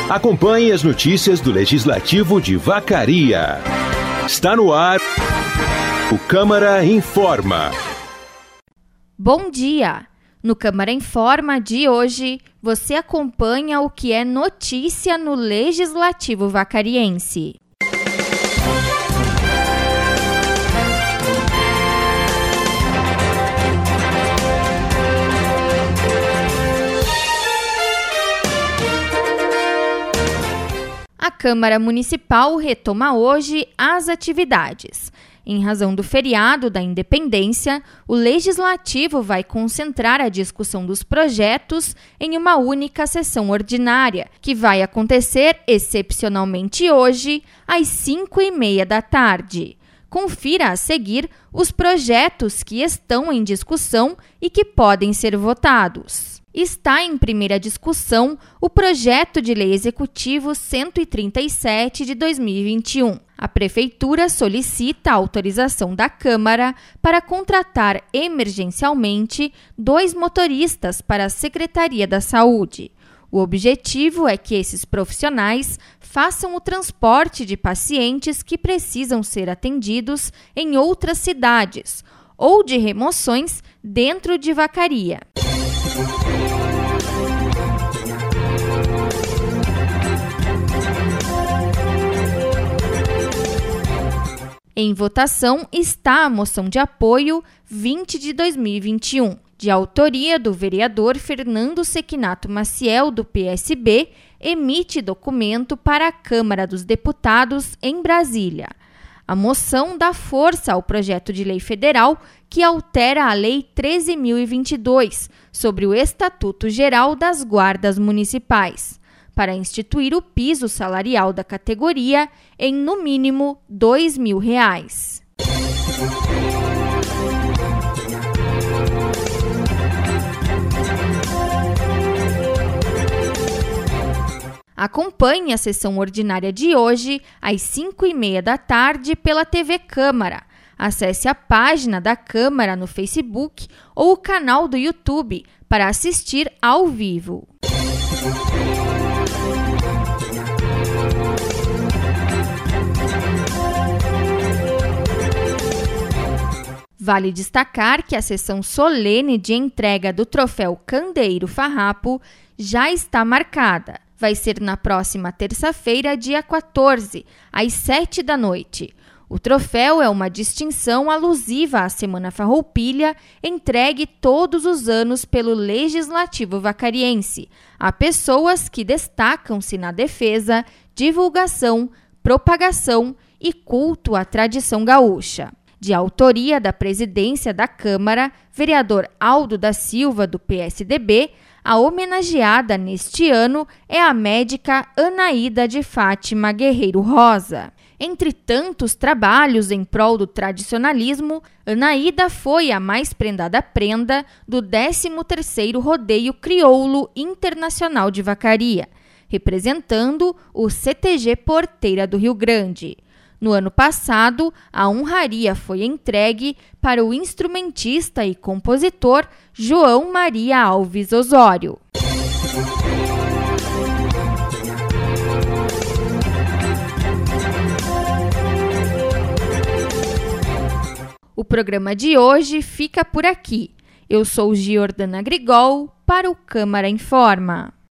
Acompanhe as notícias do Legislativo de Vacaria. Está no ar o Câmara Informa. Bom dia! No Câmara Informa de hoje, você acompanha o que é notícia no Legislativo Vacariense. A Câmara Municipal retoma hoje as atividades. Em razão do feriado da Independência, o Legislativo vai concentrar a discussão dos projetos em uma única sessão ordinária, que vai acontecer excepcionalmente hoje, às 5h30 da tarde. Confira a seguir os projetos que estão em discussão e que podem ser votados. Está em primeira discussão o Projeto de Lei Executivo 137 de 2021. A Prefeitura solicita a autorização da Câmara para contratar emergencialmente 2 motoristas para a Secretaria da Saúde. O objetivo é que esses profissionais façam o transporte de pacientes que precisam ser atendidos em outras cidades ou de remoções dentro de Vacaria. Em votação está a moção de apoio 20 de 2021, de autoria do vereador Fernando Sequinato Maciel, do PSB, emite documento para a Câmara dos Deputados em Brasília. A moção dá força ao projeto de lei federal que altera a Lei 13.022 sobre o Estatuto Geral das Guardas Municipais, para instituir o piso salarial da categoria em, no mínimo, R$ 2.000. Acompanhe a sessão ordinária de hoje, às 5h30 da tarde, pela TV Câmara. Acesse a página da Câmara no Facebook ou o canal do YouTube para assistir ao vivo. Vale destacar que a sessão solene de entrega do troféu Candeeiro Farrapo já está marcada. Vai ser na próxima terça-feira, dia 14, às 19h. O troféu é uma distinção alusiva à Semana Farroupilha, entregue todos os anos pelo Legislativo Vacariense a pessoas que destacam-se na defesa, divulgação, propagação e culto à tradição gaúcha. De autoria da presidência da Câmara, vereador Aldo da Silva, do PSDB, a homenageada neste ano é a médica Anaída de Fátima Guerreiro Rosa. Entre tantos trabalhos em prol do tradicionalismo, Anaída foi a mais prendada prenda do 13º Rodeio Crioulo Internacional de Vacaria, representando o CTG Porteira do Rio Grande. No ano passado, a honraria foi entregue para o instrumentista e compositor João Maria Alves Osório. O programa de hoje fica por aqui. Eu sou Giordana Grigol para o Câmara Informa.